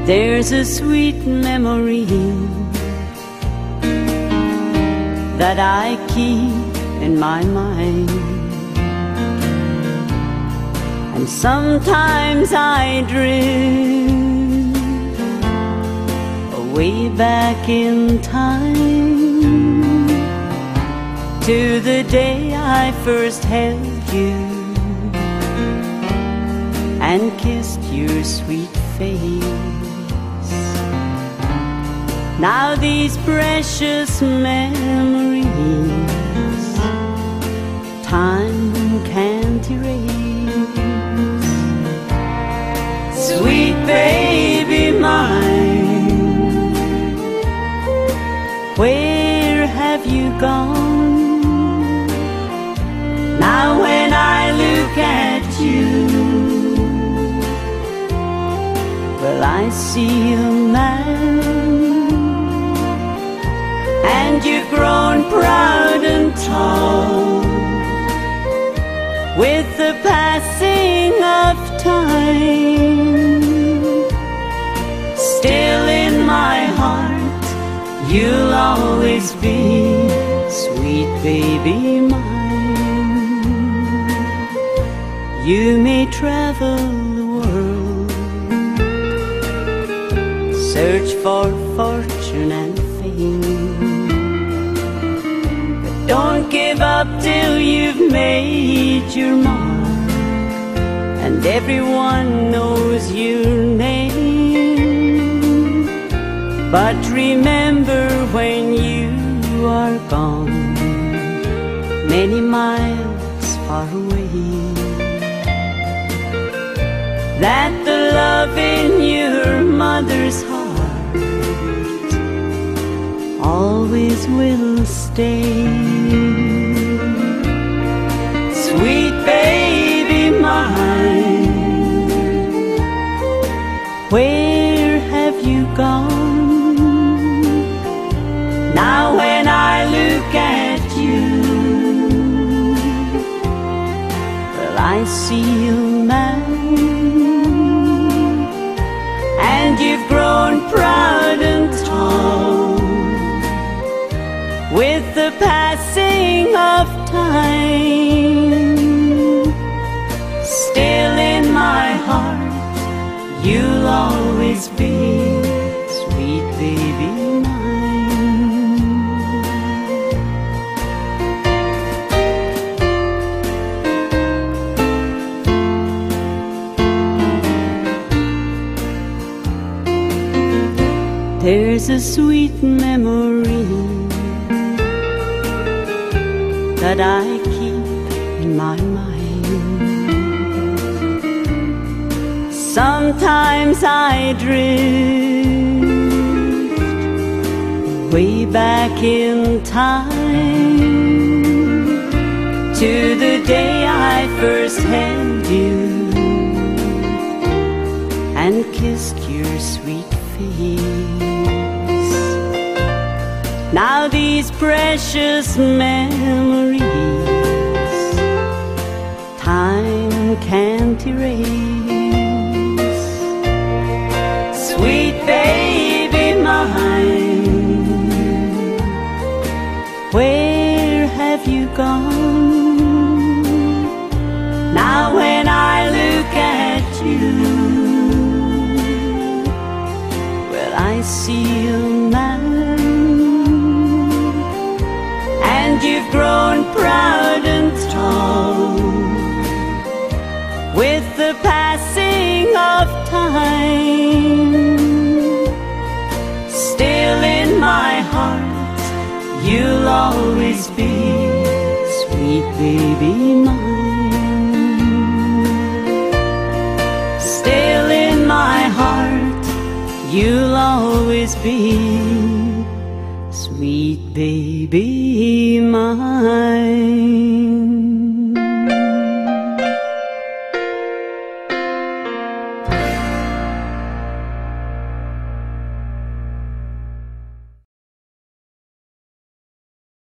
There's a sweet memory that I keep in my mind, and sometimes I drift way back in time to the day I first held you and kissed your sweet face. Now these precious memories time can't erase. Sweet baby mine, where have you gone? Now when I look at you, well, I see a man, and you've grown proud and tall with the passing of time. Still in my heart you'll always be, sweet baby mine. You may travel the world, search for fortune and fame, but don't give up till you've made your mark and everyone knows your name. But remember when you are gone, many miles far away, that the love in your mother's heart always will stay. Sweet baby mine, where have you gone? Now when I look at you, well, I see a man, and you've grown proud and tall with the passing of time. Still in my heart you'll always be, sweet baby mine. There's a sweet memory that I keep in my mind. Sometimes I drift way back in time to the day I first held you and kissed your sweet face. Now these precious memories time can't erase. Sweet baby mine, where have you gone? Now when I look at you, well, I see a man, and you've grown proud and tall with the passing of time. Still in my heart you'll always be, sweet baby mine. Still in my heart you'll always be, sweet baby mine.